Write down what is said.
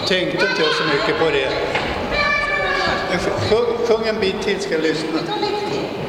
tänkte inte jag så mycket på det. Sjung en bit till ska jag lyssna.